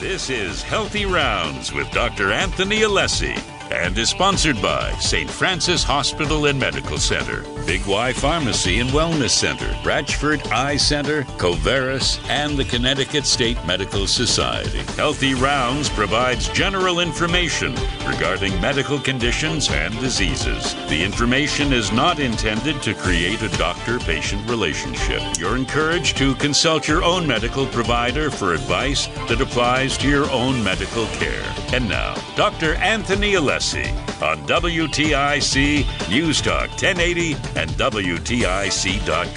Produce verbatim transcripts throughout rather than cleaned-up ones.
This is Healthy Rounds with Doctor Anthony Alessi and is sponsored by Saint Francis Hospital and Medical Center, Big Y Pharmacy and Wellness Center, Bradford Eye Center, Coveris, and the Connecticut State Medical Society. Healthy Rounds provides general information regarding medical conditions and diseases. The information is not intended to create a doctor-patient relationship. You're encouraged to consult your own medical provider for advice that applies to your own medical care. And now, Doctor Anthony Alessi on W T I C News Talk ten eighty and W T I C dot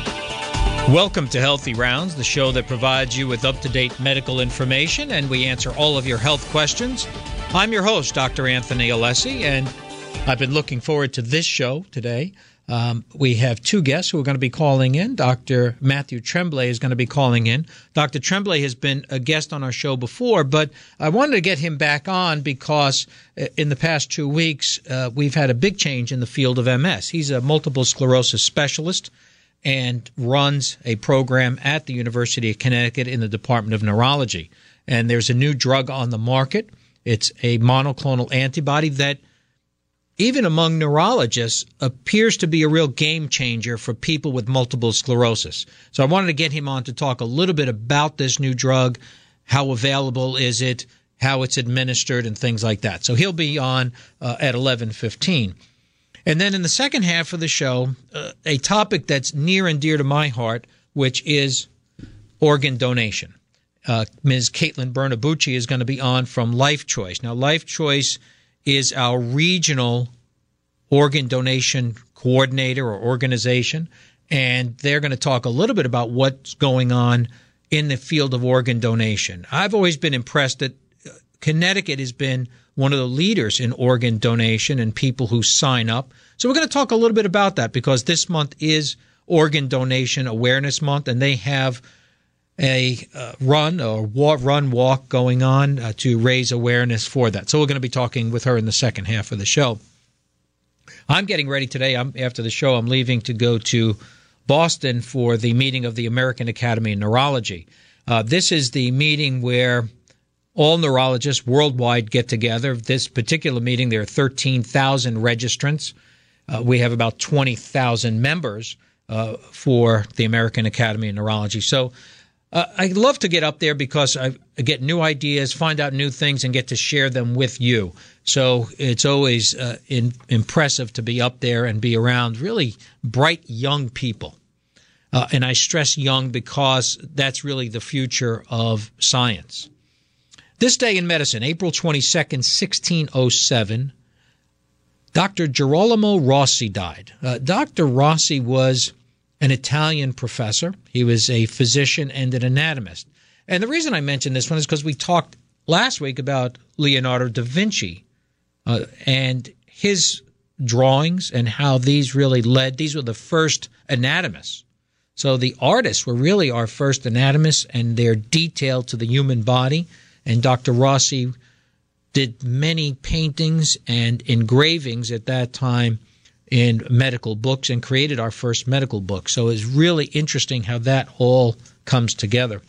com. Welcome to Healthy Rounds, the show that provides you with up-to-date medical information, and we answer all of your health questions. I'm your host, Doctor Anthony Alessi, and I've been looking forward to this show today. Um, we have two guests who are going to be calling in. Doctor Matthew Tremblay is going to be calling in. Doctor Tremblay has been a guest on our show before, but I wanted to get him back on because in the past two weeks, uh, we've had a big change in the field of M S. He's a multiple sclerosis specialist and runs a program at the University of Connecticut in the Department of Neurology. And there's a new drug on the market. It's a monoclonal antibody that, even among neurologists, appears to be a real game changer for people with multiple sclerosis. So I wanted to get him on to talk a little bit about this new drug, how available is it, how it's administered, and things like that. So he'll be on uh, at eleven fifteen. And then in the second half of the show, uh, a topic that's near and dear to my heart, which is organ donation. Uh, Miz Caitlin Bernabucci is going to be on from Life Choice. Now, Life Choice is our regional organ donation coordinator or organization, and they're going to talk a little bit about what's going on in the field of organ donation. I've always been impressed that Connecticut has been one of the leaders in organ donation and people who sign up. So we're going to talk a little bit about that because this month is Organ Donation Awareness Month, and they have a uh, run or walk, run walk going on uh, to raise awareness for that. So we're going to be talking with her in the second half of the show. I'm getting ready today. I'm after the show, I'm leaving to go to Boston for the meeting of the American Academy of Neurology. Uh, this is the meeting where all neurologists worldwide get together. This particular meeting, there are thirteen thousand registrants. Uh, we have about twenty thousand members uh, for the American Academy of Neurology. So Uh, I love to get up there because I get new ideas, find out new things, and get to share them with you. So it's always uh, in, impressive to be up there and be around really bright young people. Uh, and I stress young because that's really the future of science. This day in medicine, April twenty-second, sixteen oh seven, Doctor Girolamo Rossi died. Uh, Doctor Rossi was an Italian professor. He was a physician and an anatomist. And the reason I mention this one is because we talked last week about Leonardo da Vinci uh, and his drawings and how these really led. These were the first anatomists. So the artists were really our first anatomists, and they're detailed to the human body. And Doctor Rossi did many paintings and engravings at that time in medical books and created our first medical book. So it's really interesting how that all comes together.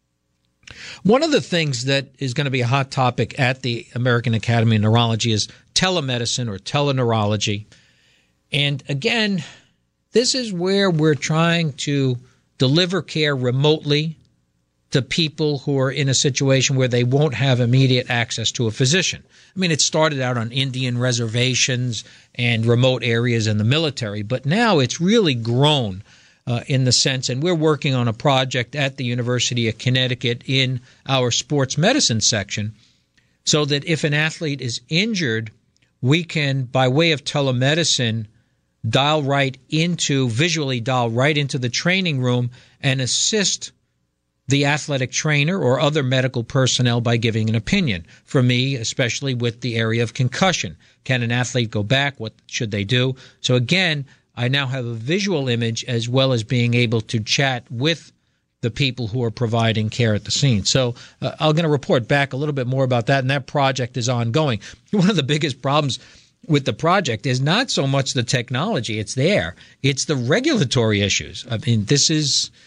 One of the things that is going to be a hot topic at the American Academy of Neurology is telemedicine or teleneurology. And again, this is where we're trying to deliver care remotely to people who are in a situation where they won't have immediate access to a physician. I mean, it started out on Indian reservations and remote areas in the military, but now it's really grown uh, in the sense, and we're working on a project at the University of Connecticut in our sports medicine section, so that if an athlete is injured, we can, by way of telemedicine, dial right into, visually dial right into the training room and assist the athletic trainer or other medical personnel by giving an opinion. For me, especially with the area of concussion. Can an athlete go back? What should they do? So again, I now have a visual image as well as being able to chat with the people who are providing care at the scene. So uh, I'm going to report back a little bit more about that, and that project is ongoing. One of the biggest problems with the project is not so much the technology. It's there. It's the regulatory issues. I mean, this is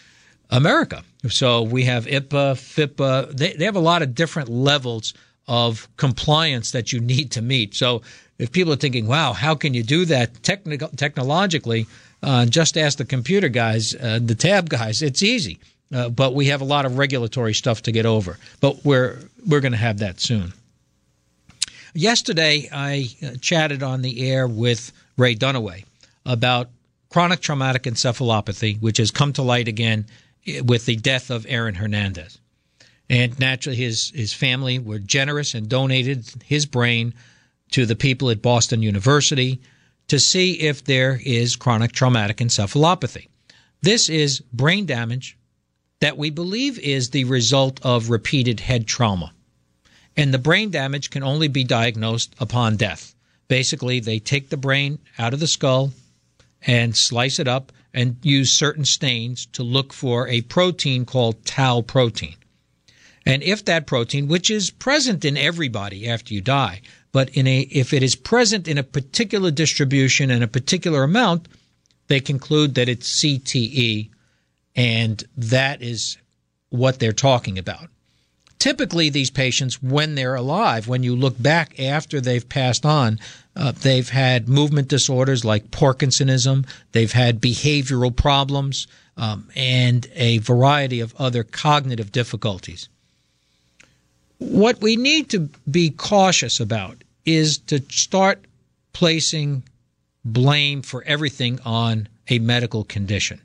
America. So we have I P A, F I P A. They, they have a lot of different levels of compliance that you need to meet. So if people are thinking, wow, how can you do that technical, technologically, uh, just ask the computer guys, uh, the tab guys. It's easy. Uh, but we have a lot of regulatory stuff to get over. But we're we're going to have that soon. Yesterday, I uh, chatted on the air with Ray Dunaway about chronic traumatic encephalopathy, which has come to light again with the death of Aaron Hernandez. And naturally, his, his family were generous and donated his brain to the people at Boston University to see if there is chronic traumatic encephalopathy. This is brain damage that we believe is the result of repeated head trauma. And the brain damage can only be diagnosed upon death. Basically, they take the brain out of the skull and slice it up and use certain stains to look for a protein called tau protein. And if that protein, which is present in everybody after you die, but in a if it is present in a particular distribution and a particular amount, they conclude that it's C T E, and that is what they're talking about. Typically, these patients, when they're alive, when you look back after they've passed on, uh, they've had movement disorders like Parkinsonism, they've had behavioral problems, um, and a variety of other cognitive difficulties. What we need to be cautious about is to start placing blame for everything on a medical condition.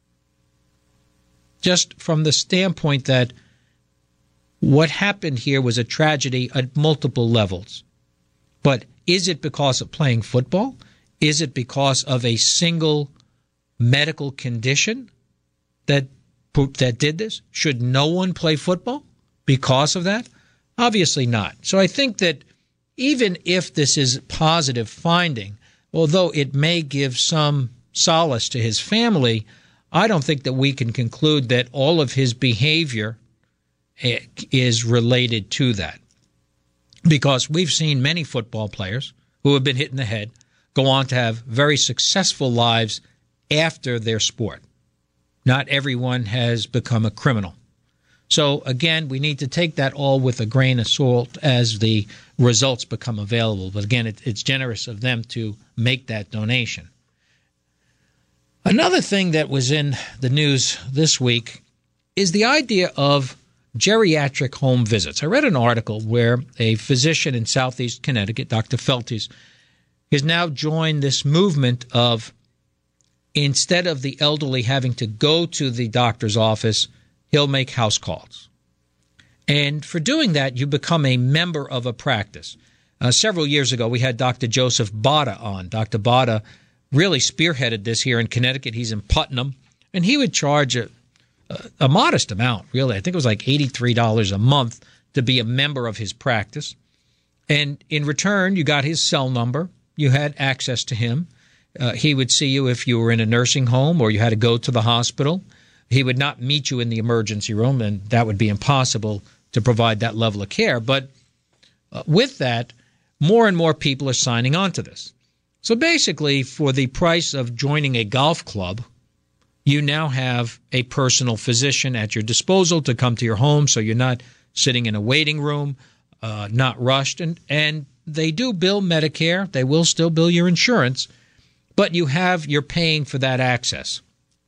Just from the standpoint that what happened here was a tragedy at multiple levels. But is it because of playing football? Is it because of a single medical condition that that did this? Should no one play football because of that? Obviously not. So I think that even if this is a positive finding, although it may give some solace to his family, I don't think that we can conclude that all of his behavior is related to that. Because we've seen many football players who have been hit in the head go on to have very successful lives after their sport. Not everyone has become a criminal. So, again, we need to take that all with a grain of salt as the results become available. But, again, it, it's generous of them to make that donation. Another thing that was in the news this week is the idea of geriatric home visits. I read an article where a physician in southeast Connecticut, Doctor Feltes, has now joined this movement of, instead of the elderly having to go to the doctor's office, he'll make house calls. And for doing that, you become a member of a practice. Uh, several years ago, we had Doctor Joseph Bada on. Doctor Bada really spearheaded this here in Connecticut. He's in Putnam, and he would charge a, a, a modest amount, really. I think it was like eighty-three dollars a month to be a member of his practice. And in return, you got his cell number. You had access to him. Uh, he would see you if you were in a nursing home or you had to go to the hospital. He would not meet you in the emergency room, and that would be impossible to provide that level of care. But uh, with that, more and more people are signing on to this. So basically, for the price of joining a golf club, you now have a personal physician at your disposal to come to your home, so you're not sitting in a waiting room, uh, not rushed. And, and they do bill Medicare. They will still bill your insurance, but you have you're paying for that access.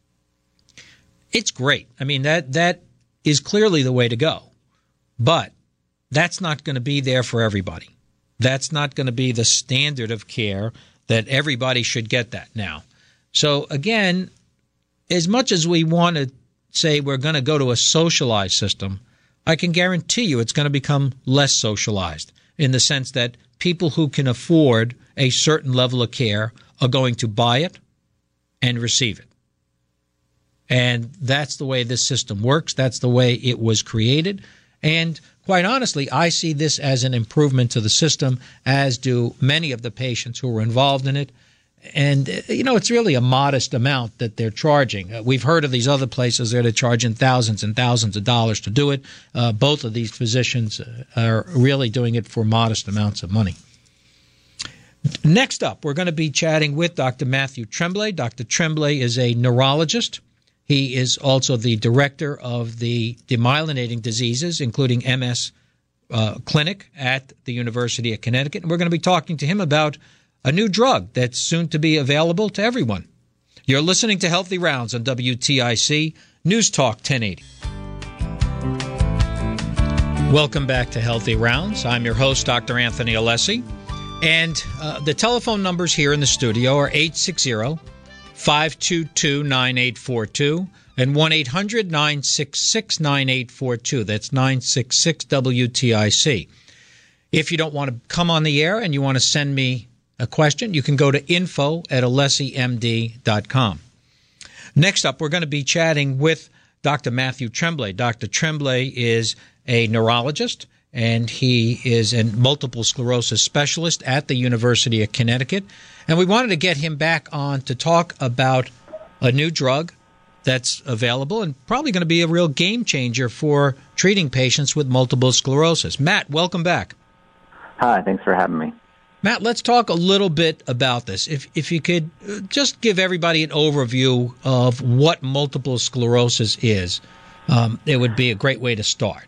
It's great. I mean, that that is clearly the way to go. But that's not going to be there for everybody. That's not going to be the standard of care that everybody should get that now. So, again, as much as we want to say we're going to go to a socialized system, I can guarantee you it's going to become less socialized in the sense that people who can afford a certain level of care are going to buy it and receive it. And that's the way this system works. That's the way it was created. And quite honestly, I see this as an improvement to the system, as do many of the patients who were involved in it. And, you know, it's really a modest amount that they're charging. Uh, we've heard of these other places that are charging thousands and thousands of dollars to do it. Uh, both of these physicians are really doing it for modest amounts of money. Next up, we're going to be chatting with Doctor Matthew Tremblay. Doctor Tremblay is a neurologist. He is also the director of the demyelinating diseases, including M S uh, clinic at the University of Connecticut. And we're going to be talking to him about a new drug that's soon to be available to everyone. You're listening to Healthy Rounds on W T I C News Talk ten eighty. Welcome back to Healthy Rounds. I'm your host, Doctor Anthony Alessi. And uh, the telephone numbers here in the studio are eight six zero, five two two, nine eight four two and one eight hundred, nine six six, nine eight four two. That's nine six six W T I C. If you don't want to come on the air and you want to send me a question, you can go to info at alessi m d dot com. Next up, we're going to be chatting with Doctor Matthew Tremblay. Doctor Tremblay is a neurologist, and he is a multiple sclerosis specialist at the University of Connecticut. And we wanted to get him back on to talk about a new drug that's available and probably going to be a real game changer for treating patients with multiple sclerosis. Matt, welcome back. Hi, thanks for having me. Matt, let's talk a little bit about this. If if you could just give everybody an overview of what multiple sclerosis is, um, it would be a great way to start.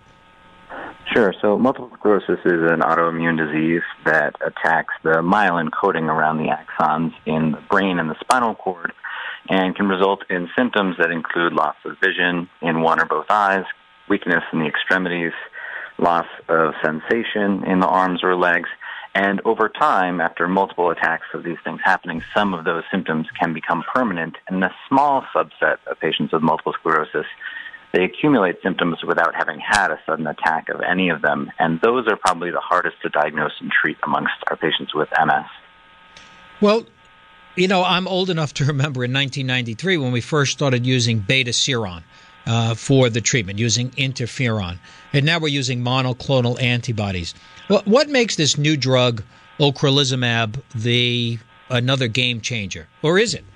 Sure. So multiple sclerosis is an autoimmune disease that attacks the myelin coating around the axons in the brain and the spinal cord and can result in symptoms that include loss of vision in one or both eyes, weakness in the extremities, loss of sensation in the arms or legs, and over time, after multiple attacks of these things happening, some of those symptoms can become permanent. And a small subset of patients with multiple sclerosis, they accumulate symptoms without having had a sudden attack of any of them. And those are probably the hardest to diagnose and treat amongst our patients with M S. Well, you know, I'm old enough to remember in nineteen ninety-three when we first started using beta-seron uh, for the treatment, using interferon. And now we're using monoclonal antibodies. What, what makes this new drug, ocrelizumab, the another game changer? Or is it?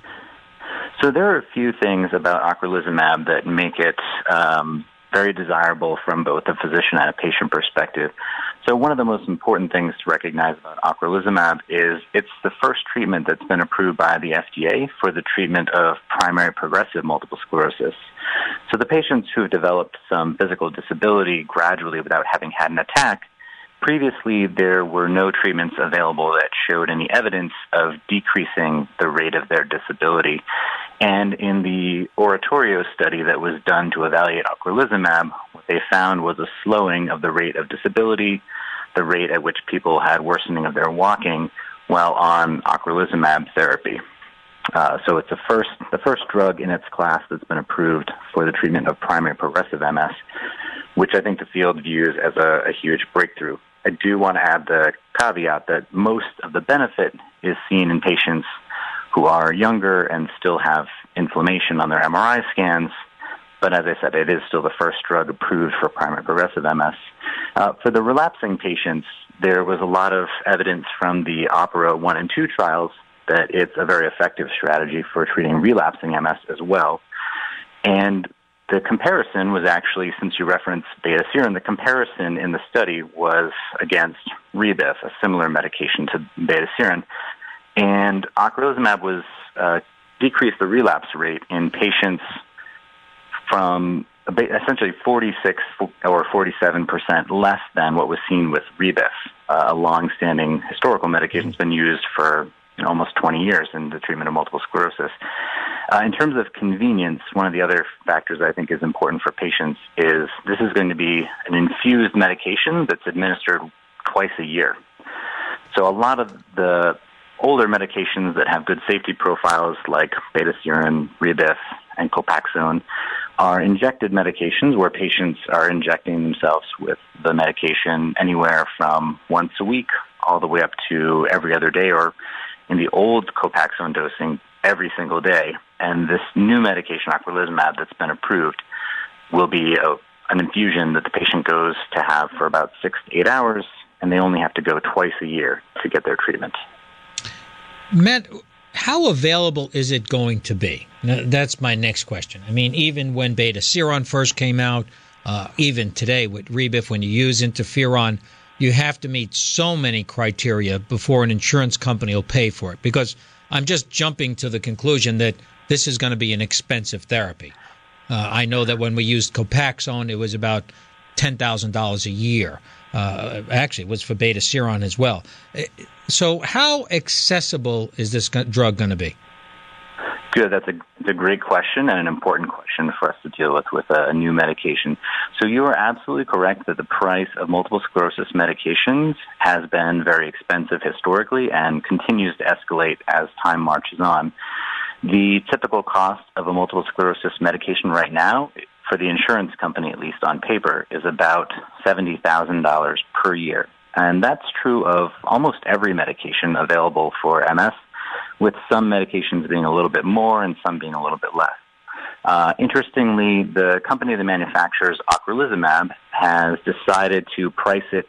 So there are a few things about ocrelizumab that make it um, very desirable from both a physician and a patient perspective. So one of the most important things to recognize about ocrelizumab is it's the first treatment that's been approved by the F D A for the treatment of primary progressive multiple sclerosis. So the patients who have developed some physical disability gradually without having had an attack, previously there were no treatments available that showed any evidence of decreasing the rate of their disability. And in the Oratorio study that was done to evaluate ocrelizumab, what they found was a slowing of the rate of disability, the rate at which people had worsening of their walking while on ocrelizumab therapy. Uh, so it's the first, the first drug in its class that's been approved for the treatment of primary progressive M S, which I think the field views as a, a huge breakthrough. I do want to add the caveat that most of the benefit is seen in patients who are younger and still have inflammation on their M R I scans. But as I said, it is still the first drug approved for primary progressive M S. Uh, for the relapsing patients, there was a lot of evidence from the OPERA one and two trials that it's a very effective strategy for treating relapsing M S as well. And the comparison was actually, since you referenced beta-seron, the comparison in the study was against Rebif, a similar medication to beta-seron. And ocrelizumab was uh, decreased the relapse rate in patients from essentially forty-six or forty-seven percent less than what was seen with Rebif, uh, a long-standing historical medication that's been used for you know, almost twenty years in the treatment of multiple sclerosis. Uh, in terms of convenience, one of the other factors I think is important for patients is this is going to be an infused medication that's administered twice a year. So a lot of the older medications that have good safety profiles like beta-seron, Rebif, and Copaxone are injected medications where patients are injecting themselves with the medication anywhere from once a week all the way up to every other day, or in the old Copaxone dosing, every single day. And this new medication, ocrelizumab, that's been approved, will be a, an infusion that the patient goes to have for about six to eight hours, and they only have to go twice a year to get their treatment. Matt, how available is it going to be? Now, that's my next question. I mean, even when beta-seron first came out, uh, even today with Rebif, when you use interferon, you have to meet so many criteria before an insurance company will pay for it, because I'm just jumping to the conclusion that this is going to be an expensive therapy. Uh, I know that when we used Copaxone, it was about ten thousand dollars a year. Uh, actually, it was for Betaseron as well. So how accessible is this drug going to be? Good. That's a, it's a great question and an important question for us to deal with with a, a new medication. So you are absolutely correct that the price of multiple sclerosis medications has been very expensive historically and continues to escalate as time marches on. The typical cost of a multiple sclerosis medication right now, for the insurance company at least on paper, is about seventy thousand dollars per year. And that's true of almost every medication available for M S, with some medications being a little bit more and some being a little bit less. Uh, interestingly, the company that manufactures ocrelizumab has decided to price it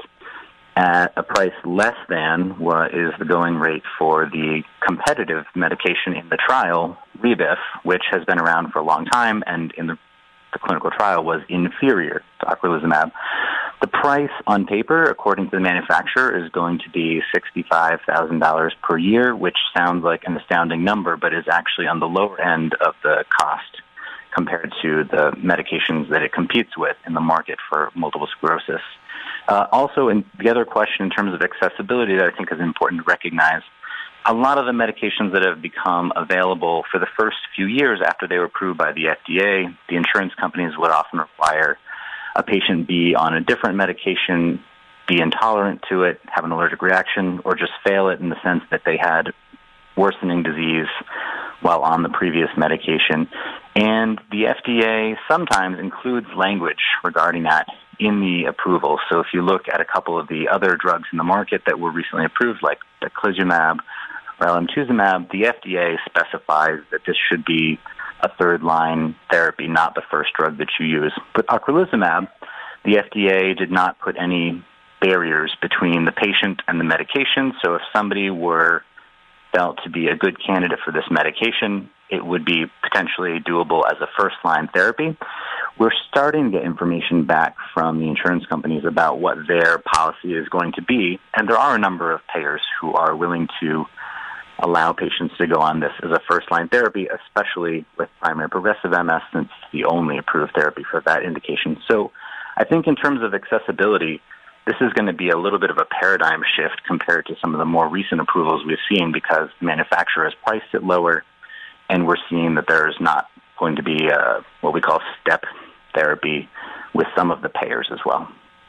at a price less than what is the going rate for the competitive medication in the trial, Rebif, which has been around for a long time and in the, the clinical trial was inferior to ocrelizumab. The price on paper, according to the manufacturer, is going to be sixty-five thousand dollars per year, which sounds like an astounding number, but is actually on the lower end of the cost compared to the medications that it competes with in the market for multiple sclerosis. Uh, also, in the other question in terms of accessibility that I think is important to recognize, a lot of the medications that have become available for the first few years after they were approved by the F D A, the insurance companies would often require a patient be on a different medication, be intolerant to it, have an allergic reaction, or just fail it in the sense that they had worsening disease while on the previous medication. And the F D A sometimes includes language regarding that in the approval. So if you look at a couple of the other drugs in the market that were recently approved, like teclistamab or alemtuzumab, the F D A specifies that this should be a third-line therapy, not the first drug that you use. But ocrelizumab, the F D A did not put any barriers between the patient and the medication. So if somebody were felt to be a good candidate for this medication, it would be potentially doable as a first-line therapy. We're starting to get information back from the insurance companies about what their policy is going to be, and there are a number of payers who are willing to allow patients to go on this as a first-line therapy, especially with primary progressive M S, since it's the only approved therapy for that indication. So I think in terms of accessibility, this is going to be a little bit of a paradigm shift compared to some of the more recent approvals we've seen because the manufacturer has priced it lower, and we're seeing that there's not going to be a, what we call step therapy with some of the payers as well.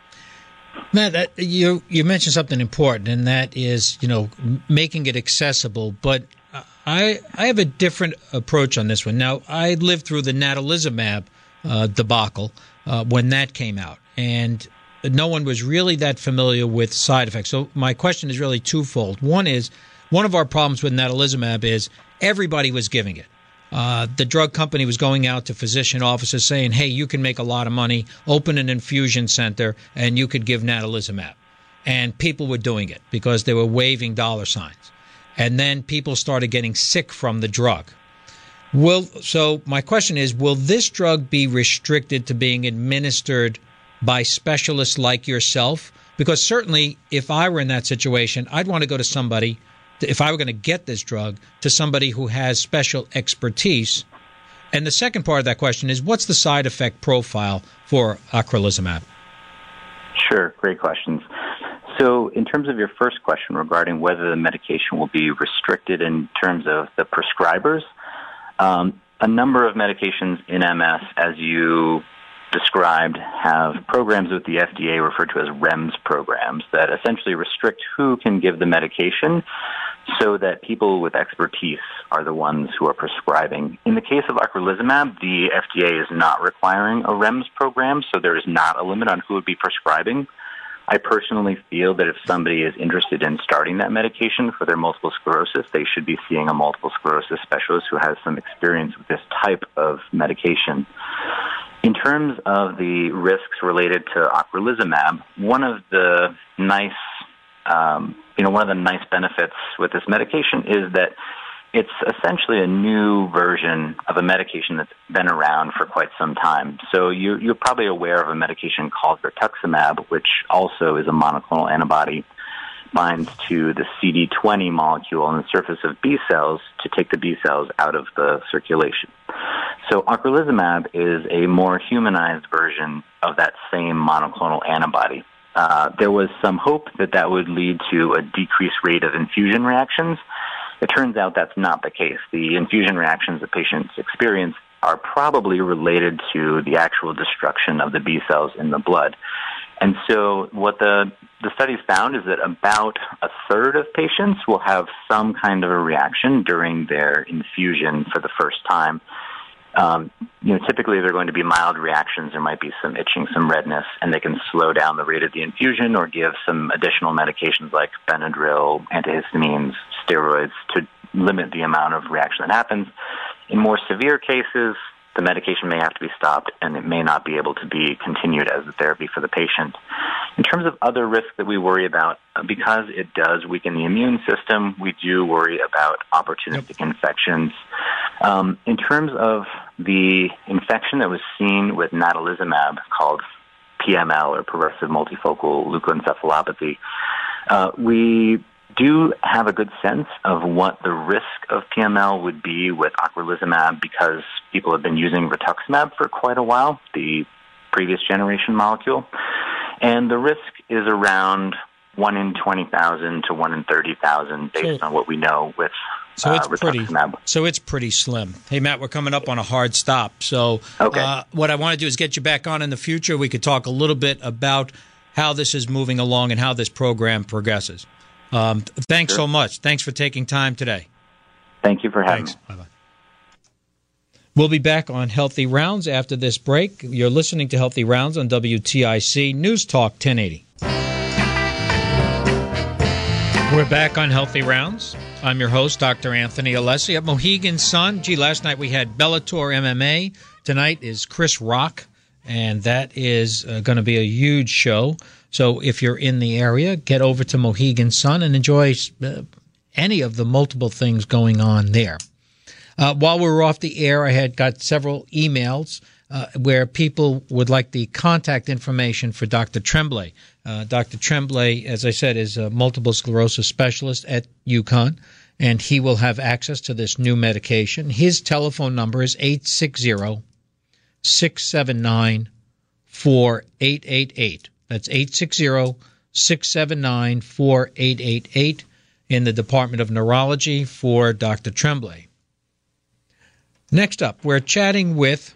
Matt, that, you you mentioned something important, and that is, you know, making it accessible. But I I have a different approach on this one. Now, I lived through the natalizumab uh, debacle uh, when that came out, and no one was really that familiar with side effects. So my question is really twofold. One is, one of our problems with natalizumab is everybody was giving it. Uh, the drug company was going out to physician offices saying, hey, you can make a lot of money, open an infusion center, and you could give natalizumab. And people were doing it because they were waving dollar signs. And then people started getting sick from the drug. Will, so my question is, will this drug be restricted to being administered by specialists like yourself? Because certainly if I were in that situation, I'd want to go to somebody, if I were going to get this drug, to somebody who has special expertise. And the second part of that question is, what's the side effect profile for ocrelizumab? Sure, great questions. So in terms of your first question regarding whether the medication will be restricted in terms of the prescribers, um, a number of medications in M S, as you described, have programs with the F D A referred to as REMS programs that essentially restrict who can give the medication so that people with expertise are the ones who are prescribing. In the case of ocrelizumab, the F D A is not requiring a REMS program, so there is not a limit on who would be prescribing. I personally feel that if somebody is interested in starting that medication for their multiple sclerosis, they should be seeing a multiple sclerosis specialist who has some experience with this type of medication. In terms of the risks related to ocrelizumab, one of the nice, um, you know, one of the nice benefits with this medication is that it's essentially a new version of a medication that's been around for quite some time. So you, you're probably aware of a medication called rituximab, which also is a monoclonal antibody, binds to the C D twenty molecule on the surface of B cells to take the B cells out of the circulation. So ocrelizumab is a more humanized version of that same monoclonal antibody. Uh, there was some hope that that would lead to a decreased rate of infusion reactions. It turns out that's not the case. The infusion reactions that patients experience are probably related to the actual destruction of the B cells in the blood. And so what the, the studies found is that about a third of patients will have some kind of a reaction during their infusion for the first time. Um, you know, typically they're going to be mild reactions. There might be some itching, some redness, and they can slow down the rate of the infusion or give some additional medications like Benadryl, antihistamines, steroids to limit the amount of reaction that happens. In more severe cases, the medication may have to be stopped and it may not be able to be continued as a therapy for the patient. In terms of other risks that we worry about, because it does weaken the immune system, we do worry about opportunistic yep. infections. Um, in terms of the infection that was seen with natalizumab called P M L, or progressive multifocal leukoencephalopathy, uh, we do have a good sense of what the risk of P M L would be with ocrelizumab because people have been using rituximab for quite a while, the previous generation molecule. And the risk is around one in twenty thousand to one in thirty thousand based so, on what we know with so it's uh, rituximab. Pretty, so it's pretty slim. Hey, Matt, we're coming up on a hard stop. So okay. uh, what I want to do is get you back on in the future. We could talk a little bit about how this is moving along and how this program progresses. Um, thanks sure. so much. Thanks for taking time today. Thank you for having thanks. me. Bye-bye. We'll be back on Healthy Rounds after this break. You're listening to Healthy Rounds on W T I C News Talk ten eighty. We're back on Healthy Rounds. I'm your host, Doctor Anthony Alessi at Mohegan Sun. Gee, last night we had Bellator M M A. Tonight is Chris Rock, and that is uh, going to be a huge show. So if you're in the area, get over to Mohegan Sun and enjoy uh, any of the multiple things going on there. Uh, while we were off the air, I had got several emails uh, where people would like the contact information for Doctor Tremblay. Uh, Doctor Tremblay, as I said, is a multiple sclerosis specialist at UConn, and he will have access to this new medication. His telephone number is eight six zero, six seven nine, four eight eight eight. That's eight six zero, six seven nine, four eight eight eight in the Department of Neurology for Doctor Tremblay. Next up, we're chatting with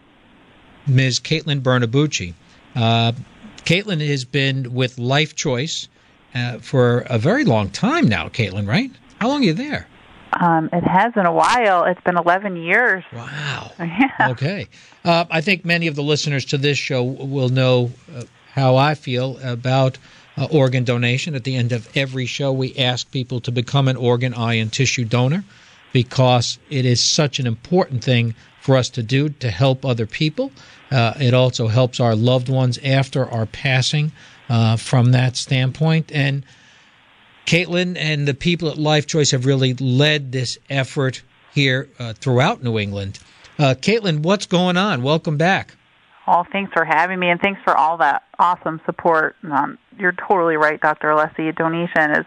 Miz Caitlin Bernabucci. Uh, Caitlin has been with Life Choice uh, for a very long time now, Caitlin, right? How long are you there? Um, it has in a while. It's been eleven years. Wow. Yeah. Okay. Uh, I think many of the listeners to this show will know uh, how I feel about uh, organ donation. At the end of every show, we ask people to become an organ, eye, and tissue donor because it is such an important thing for us to do to help other people. Uh, it also helps our loved ones after our passing uh, from that standpoint. And Caitlin and the people at Life Choice have really led this effort here uh, throughout New England. Uh, Caitlin, what's going on? Welcome back. Well, thanks for having me, and thanks for all that awesome support. Um, you're totally right, Doctor Alessi. Donation is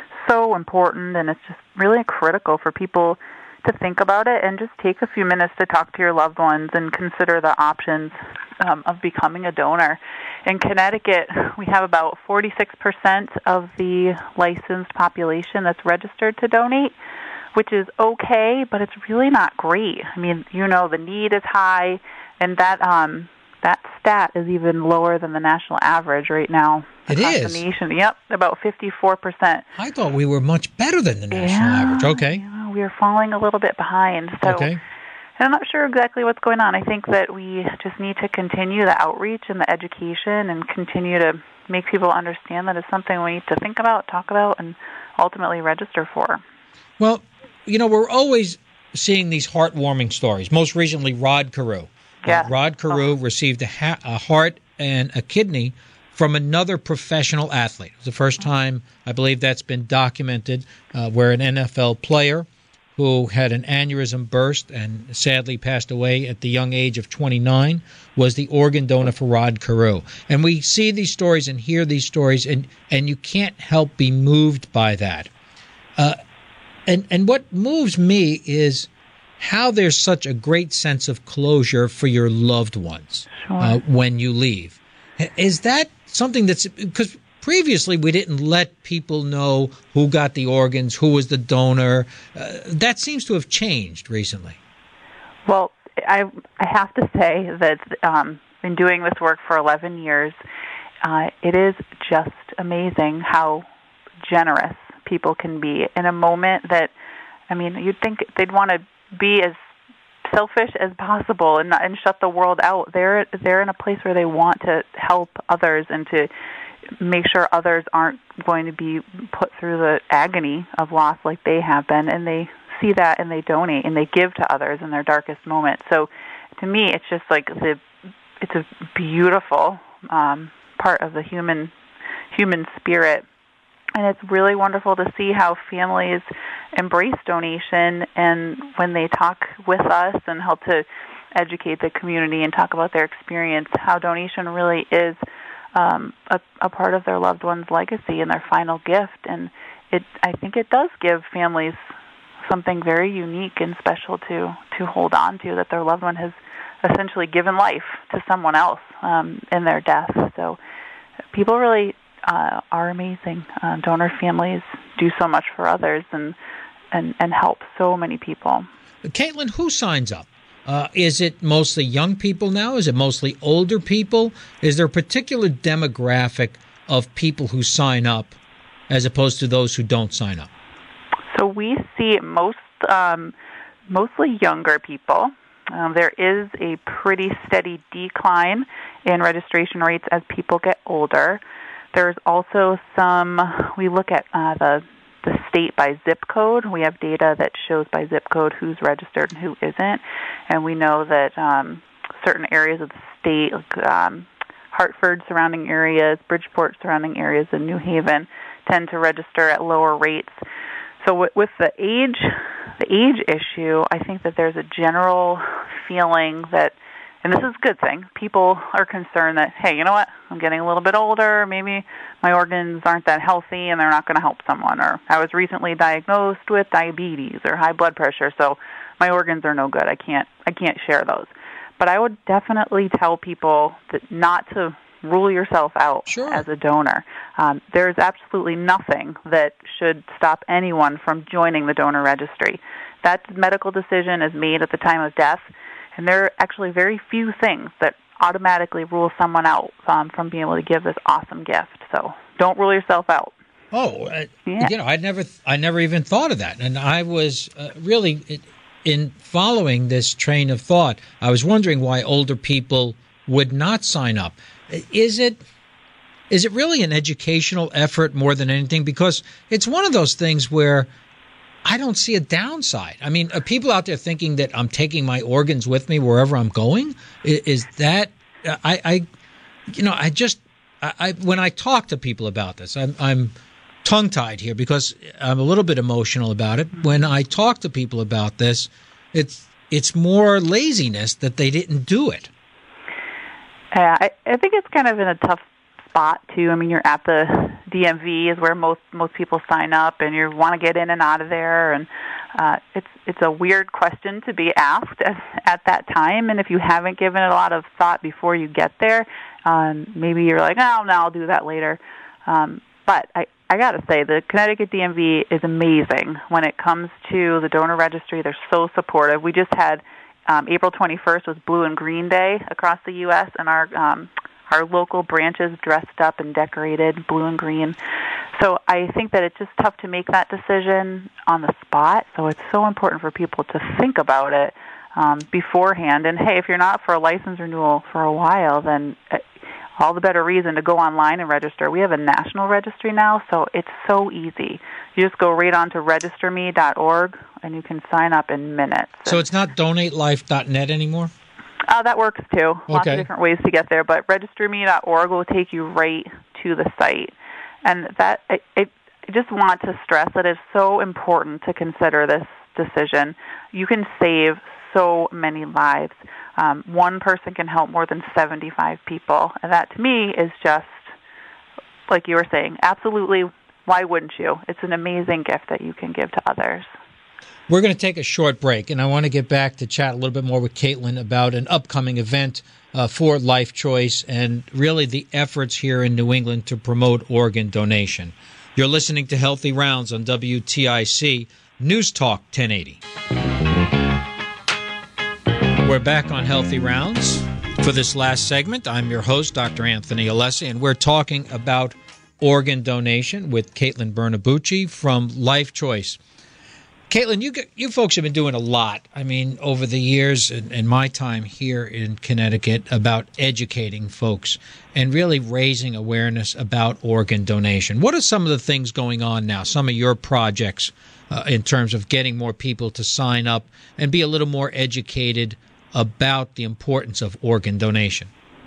so important, and it's just really critical for people to think about it and just take a few minutes to talk to your loved ones and consider the options um, of becoming a donor. In Connecticut, we have about forty-six percent of the licensed population that's registered to donate, which is okay, but it's really not great. I mean, you know, the need is high, and that um, that stat is even lower than the national average right now. It is? The nation. Yep, about fifty-four percent. I thought we were much better than the national yeah, average. Okay. Yeah, we are falling a little bit behind. So, okay. And I'm not sure exactly what's going on. I think that we just need to continue the outreach and the education and continue to make people understand that it's something we need to think about, talk about, and ultimately register for. Well, you know, we're always seeing these heartwarming stories. Most recently, Rod Carew. Yeah. Uh, Rod Carew oh. received a, ha- a heart and a kidney from another professional athlete. It was the first time, I believe, that's been documented, uh, where an N F L player who had an aneurysm burst and sadly passed away at the young age of twenty-nine was the organ donor for Rod Carew. And we see these stories and hear these stories, and, and you can't help be moved by that. Uh, and, and what moves me is how there's such a great sense of closure for your loved ones Sure. uh, when you leave. Is that something that's, because previously we didn't let people know who got the organs, who was the donor. Uh, that seems to have changed recently. Well, I I have to say that um, in doing this work for eleven years, uh, it is just amazing how generous people can be in a moment that, I mean, you'd think they'd want to be as selfish as possible and not, and shut the world out. They're they're in a place where they want to help others and to make sure others aren't going to be put through the agony of loss like they have been, and they see that and they donate and they give to others in their darkest moments. So to me, it's just like the it's a beautiful um, part of the human human spirit. And it's really wonderful to see how families embrace donation, and when they talk with us and help to educate the community and talk about their experience, how donation really is um, a, a part of their loved one's legacy and their final gift. And it, I think it does give families something very unique and special to, to hold on to, that their loved one has essentially given life to someone else um, in their death. So people really uh, are amazing. Uh, donor families do so much for others and, and, and help so many people. Caitlin, who signs up? Uh, is it mostly young people now? Is it mostly older people? Is there a particular demographic of people who sign up as opposed to those who don't sign up? So we see most um, mostly younger people. Um, there is a pretty steady decline in registration rates as people get older. There's also some, we look at uh, the the state by zip code. We have data that shows by zip code who's registered and who isn't. And we know that um, certain areas of the state, like um, Hartford surrounding areas, Bridgeport surrounding areas, and New Haven tend to register at lower rates. So w- with the age, the age issue, I think that there's a general feeling that, and this is a good thing, people are concerned that, hey, you know what, I'm getting a little bit older, maybe my organs aren't that healthy and they're not going to help someone, or I was recently diagnosed with diabetes or high blood pressure, so my organs are no good, I can't, I can't share those. But I would definitely tell people that not to rule yourself out Sure. as a donor. Um, there's absolutely nothing that should stop anyone from joining the donor registry. That medical decision is made at the time of death, and there are actually very few things that automatically rule someone out um, from being able to give this awesome gift. So don't rule yourself out. Oh, uh, Yeah. you know, I never, I never even thought of that, and I was uh, really in following this train of thought. I was wondering why older people would not sign up. Is it, is it really an educational effort more than anything? Because it's one of those things where I don't see a downside. I mean, are people out there thinking that I'm taking my organs with me wherever I'm going? Is, is that I, I, you know, I just I, I when I talk to people about this, I'm, I'm tongue-tied here because I'm a little bit emotional about it. When I talk to people about this, it's it's more laziness that they didn't do it. Yeah, I, I think it's kind of in a tough spot too. I mean, you're at the D M V is where most most people sign up, and you want to get in and out of there, and uh, it's it's a weird question to be asked at, at that time. And if you haven't given it a lot of thought before you get there, um, maybe you're like, oh, no, I'll do that later. Um, but I I gotta say, the Connecticut D M V is amazing when it comes to the donor registry. They're so supportive. We just had um, April twenty-first was Blue and Green Day across the U S, and our um, our local branches dressed up and decorated blue and green. So I think that it's just tough to make that decision on the spot. So it's so important for people to think about it um, beforehand. And hey, if you're not for a license renewal for a while, then all the better reason to go online and register. We have a national registry now, so it's so easy. You just go right on to register me dot org, and you can sign up in minutes. So it's not donate life dot net anymore? Uh, that works too. Lots Okay. of different ways to get there, but register me dot org will take you right to the site. And that I, I just want to stress that it's so important to consider this decision. You can save so many lives. Um, one person can help more than seventy-five people, and that to me is just, like you were saying, absolutely, why wouldn't you? It's an amazing gift that you can give to others. We're going to take a short break, and I want to get back to chat a little bit more with Caitlin about an upcoming event uh, for Life Choice and really the efforts here in New England to promote organ donation. You're listening to Healthy Rounds on W T I C News Talk ten eighty. We're back on Healthy Rounds. For this last segment, I'm your host, Doctor Anthony Alessi, and we're talking about organ donation with Caitlin Bernabucci from Life Choice. Caitlin, you you folks have been doing a lot, I mean, over the years in, in my time here in Connecticut about educating folks and really raising awareness about organ donation. What are some of the things going on now, some of your projects uh, in terms of getting more people to sign up and be a little more educated about the importance of organ donation?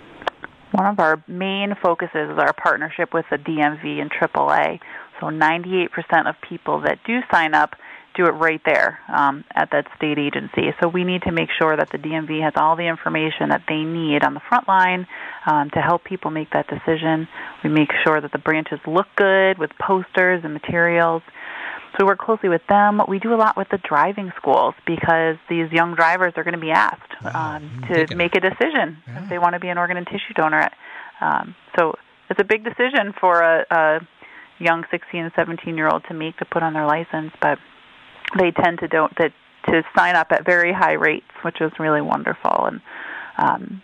One of our main focuses is our partnership with the D M V and triple A. So ninety-eight percent of people that do sign up do it right there um, at that state agency. So we need to make sure that the D M V has all the information that they need on the front line um, to help people make that decision. We make sure that the branches look good with posters and materials. So we work closely with them. We do a lot with the driving schools because these young drivers are going to be asked um, to make a decision yeah. if they want to be an organ and tissue donor. Um, so it's a big decision for a, a young sixteen and seventeen-year-old to make to put on their license, but they tend to don't to, to sign up at very high rates, which is really wonderful, and um,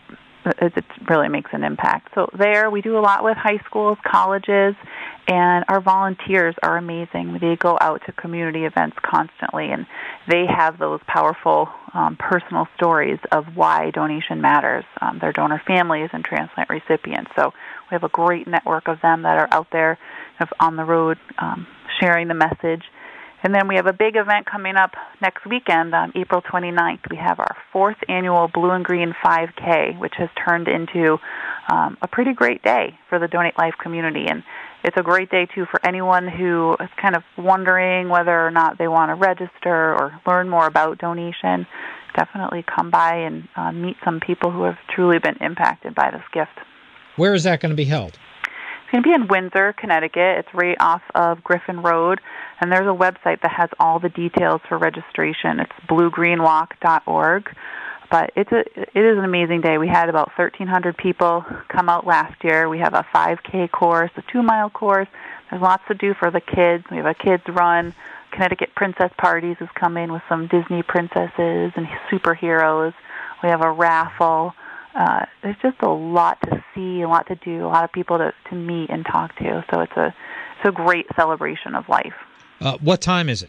it, it really makes an impact. So there, we do a lot with high schools, colleges, and our volunteers are amazing. They go out to community events constantly, and they have those powerful um, personal stories of why donation matters, um, their donor families and transplant recipients. So we have a great network of them that are out there kind of on the road um, sharing the message. And then we have a big event coming up next weekend on April twenty-ninth. We have our fourth annual Blue and Green five K, which has turned into um, a pretty great day for the Donate Life community. And it's a great day, too, for anyone who is kind of wondering whether or not they want to register or learn more about donation. Definitely come by and uh, meet some people who have truly been impacted by this gift. Where is that going to be held? It's going to be in Windsor, Connecticut. It's right off of Griffin Road, and there's a website that has all the details for registration. It's blue green walk dot org. But it's a it is an amazing day. We had about thirteen hundred people come out last year. We have a five K course, a two-mile course. There's lots to do for the kids. We have a kids run. Connecticut Princess Parties is coming with some Disney princesses and superheroes. We have a raffle. Uh, there's just a lot to see, a lot to do, a lot of people to, to meet and talk to. So it's a it's a great celebration of life. Uh, what time is it?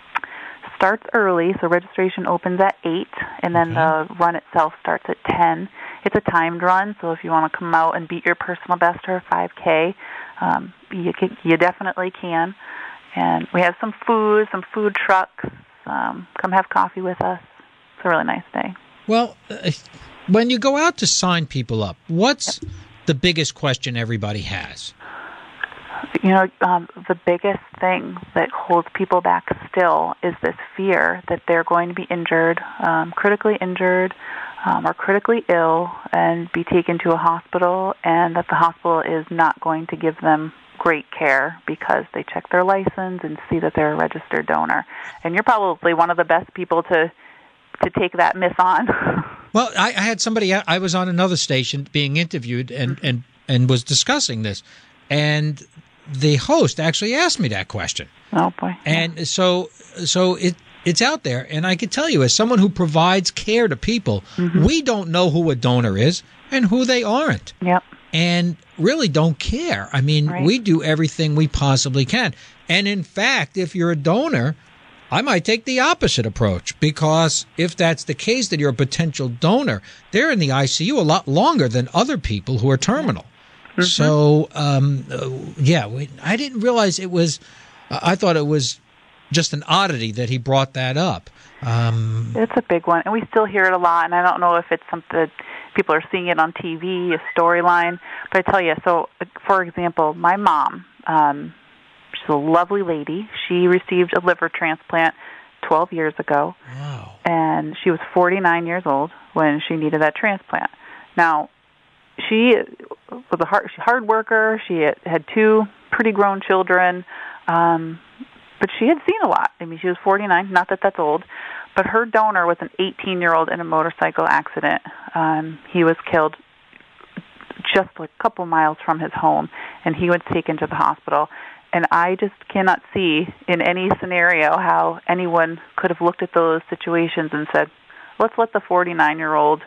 Starts early, so registration opens at eight, and then okay. the run itself starts at ten. It's a timed run, so if you want to come out and beat your personal best for a five K, um, you can, you definitely can. And we have some food, some food trucks. Um, come have coffee with us. It's a really nice day. Well, uh, when you go out to sign people up, what's yep. the biggest question everybody has? You know, um, the biggest thing that holds people back still is this fear that they're going to be injured, um, critically injured, um, or critically ill, and be taken to a hospital, and that the hospital is not going to give them great care because they check their license and see that they're a registered donor. And you're probably one of the best people to to take that myth on. Well, I, I had somebody, I was on another station being interviewed and, mm-hmm. and, and was discussing this, and the host actually asked me that question. Oh, boy. And yeah. so so it it's out there, and I can tell you, as someone who provides care to people, mm-hmm. we don't know who a donor is and who they aren't. Yep. And really don't care. I mean, right. we do everything we possibly can. And in fact, if you're a donor, I might take the opposite approach, because if that's the case, that you're a potential donor, they're in the I C U a lot longer than other people who are terminal. Mm-hmm. So, um, uh, yeah, we, I didn't realize it was, uh, I thought it was just an oddity that he brought that up. Um, it's a big one, and we still hear it a lot, and I don't know if it's something people are seeing it on T V, a storyline, but I tell you, so, for example, my mom, um, she's a lovely lady. She received a liver transplant twelve years ago, wow. and she was forty-nine years old when she needed that transplant. Now, she was a hard, hard worker. She had two pretty grown children, um, but she had seen a lot. I mean, she was forty-nine, not that that's old, but her donor was an eighteen-year-old in a motorcycle accident. Um, he was killed just like a couple miles from his home, and he was taken to the hospital. And I just cannot see in any scenario how anyone could have looked at those situations and said, let's let the forty-nine-year-old,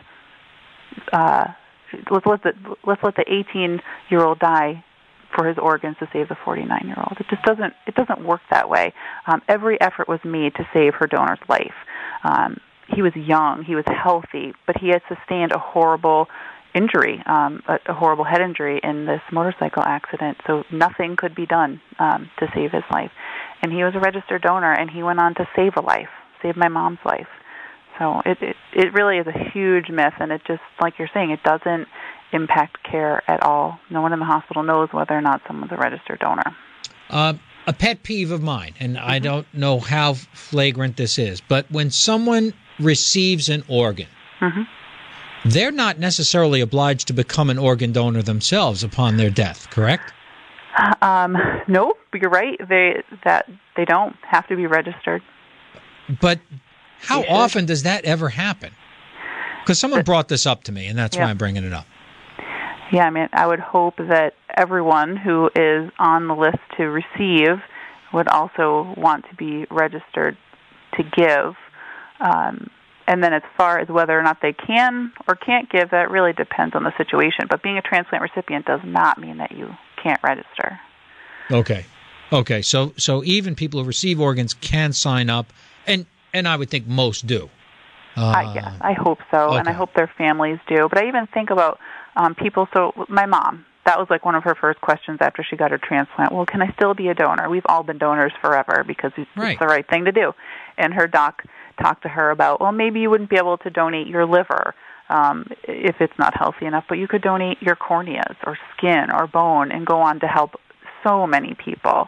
uh, let's let the let's let the eighteen-year-old die for his organs to save the forty-nine-year-old. It just doesn't it doesn't work that way. Um, every effort was made to save her donor's life. Um, he was young, he was healthy, but he had sustained a horrible injury, um, a, a horrible head injury in this motorcycle accident, so nothing could be done um, to save his life. And he was a registered donor, and he went on to save a life, save my mom's life. So it, it, it really is a huge myth, and it just, like you're saying, it doesn't impact care at all. No one in the hospital knows whether or not someone's a registered donor. Uh, a pet peeve of mine, and mm-hmm. I don't know how flagrant this is, but when someone receives an organ, mm-hmm. they're not necessarily obliged to become an organ donor themselves upon their death, correct? Um, no, you're right. They that they don't have to be registered. But how often does that ever happen? Because someone brought this up to me, and that's yeah. why I'm bringing it up. Yeah, I mean, I would hope that everyone who is on the list to receive would also want to be registered to give. Um, and then as far as whether or not they can or can't give, that really depends on the situation. But being a transplant recipient does not mean that you can't register. Okay. Okay, so so even people who receive organs can sign up, and, and I would think most do. Uh, I guess. I hope so, okay. and I hope their families do. But I even think about um, people, so my mom, that was like one of her first questions after she got her transplant. Well, can I still be a donor? We've all been donors forever because it's, right. it's the right thing to do. And her doc talked to her about, well, maybe you wouldn't be able to donate your liver um, if it's not healthy enough, but you could donate your corneas or skin or bone and go on to help so many people.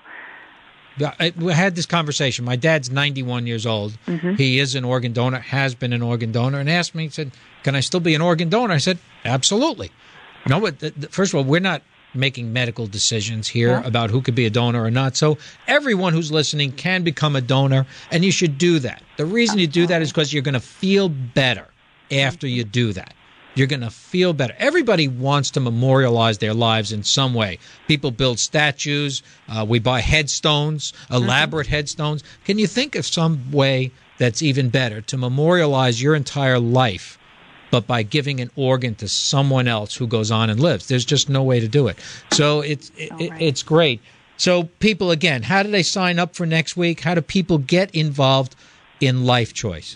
I had this conversation. My dad's ninety-one years old. Mm-hmm. He is an organ donor, has been an organ donor, and asked me, he said, can I still be an organ donor? I said, absolutely. You know what? First of all, we're not making medical decisions here yeah. about who could be a donor or not. So everyone who's listening can become a donor, and you should do that. The reason you do that is because you're going to feel better after you do that. You're going to feel better. Everybody wants to memorialize their lives in some way. People build statues. Uh, we buy headstones, elaborate mm-hmm. headstones. Can you think of some way that's even better to memorialize your entire life, but by giving an organ to someone else who goes on and lives? There's just no way to do it. So it's it, oh, right. it's great. So people, again, how do they sign up for next week? How do people get involved in Life Choice?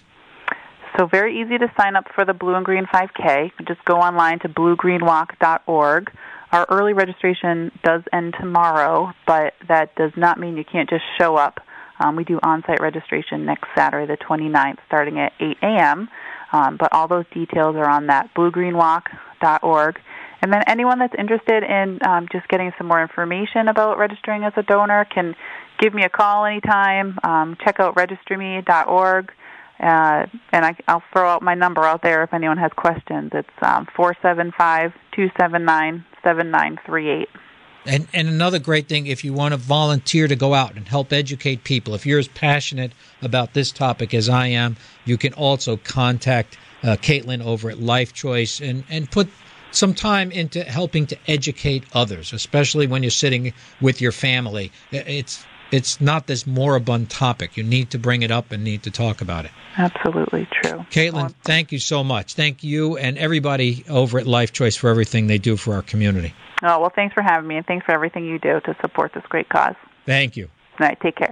So very easy to sign up for the Blue and Green five K. Just go online to blue green walk dot org. Our early registration does end tomorrow, but that does not mean you can't just show up. Um, we do on-site registration next Saturday, the twenty-ninth, starting at eight a.m., um, but all those details are on that, blue green walk dot org. And then anyone that's interested in um, just getting some more information about registering as a donor can give me a call anytime. Um, check out registry me dot org. Uh, and I, I'll throw out my number out there if anyone has questions. It's um, four seven five, two seven nine, seven nine three eight. And, and another great thing, if you want to volunteer to go out and help educate people, if you're as passionate about this topic as I am, you can also contact uh, Caitlin over at Life Choice and, and put some time into helping to educate others, especially when you're sitting with your family. It's It's not this moribund topic. You need to bring it up and need to talk about it. Absolutely true. Caitlin, thank you so much. Thank you and everybody over at Life Choice for everything they do for our community. Oh, well, thanks for having me, and thanks for everything you do to support this great cause. Thank you. All right, take care.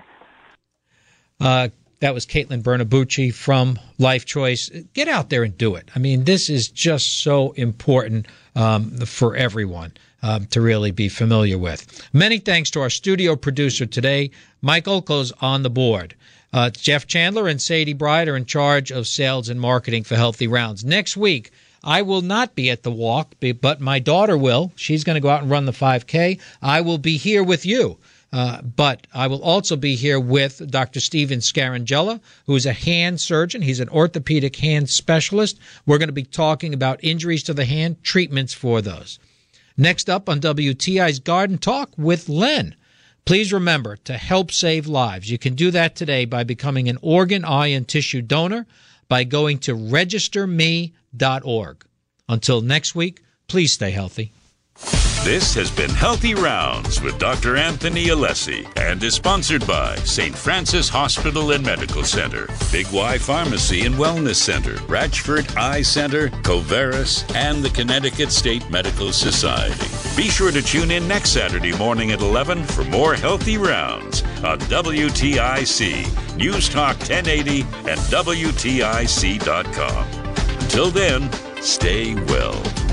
Uh, that was Caitlin Bernabucci from Life Choice. Get out there and do it. I mean, this is just so important um, for everyone. Um, to really be familiar with. Many thanks to our studio producer today, Mike Olko's on the board. Uh, Jeff Chandler and Sadie Bride are in charge of sales and marketing for Healthy Rounds. Next week, I will not be at the walk, but my daughter will. She's going to go out and run the five K. I will be here with you. Uh, but I will also be here with Doctor Steven Scarangella, who is a hand surgeon. He's an orthopedic hand specialist. We're going to be talking about injuries to the hand, treatments for those. Next up on W T I's Garden Talk with Len. Please remember to help save lives. You can do that today by becoming an organ, eye, and tissue donor by going to register me dot org. Until next week, please stay healthy. This has been Healthy Rounds with Doctor Anthony Alessi and is sponsored by Saint Francis Hospital and Medical Center, Big Y Pharmacy and Wellness Center, Ratchford Eye Center, Coveris, and the Connecticut State Medical Society. Be sure to tune in next Saturday morning at eleven for more Healthy Rounds on W T I C, News Talk ten eighty, and W T I C dot com. Until then, stay well.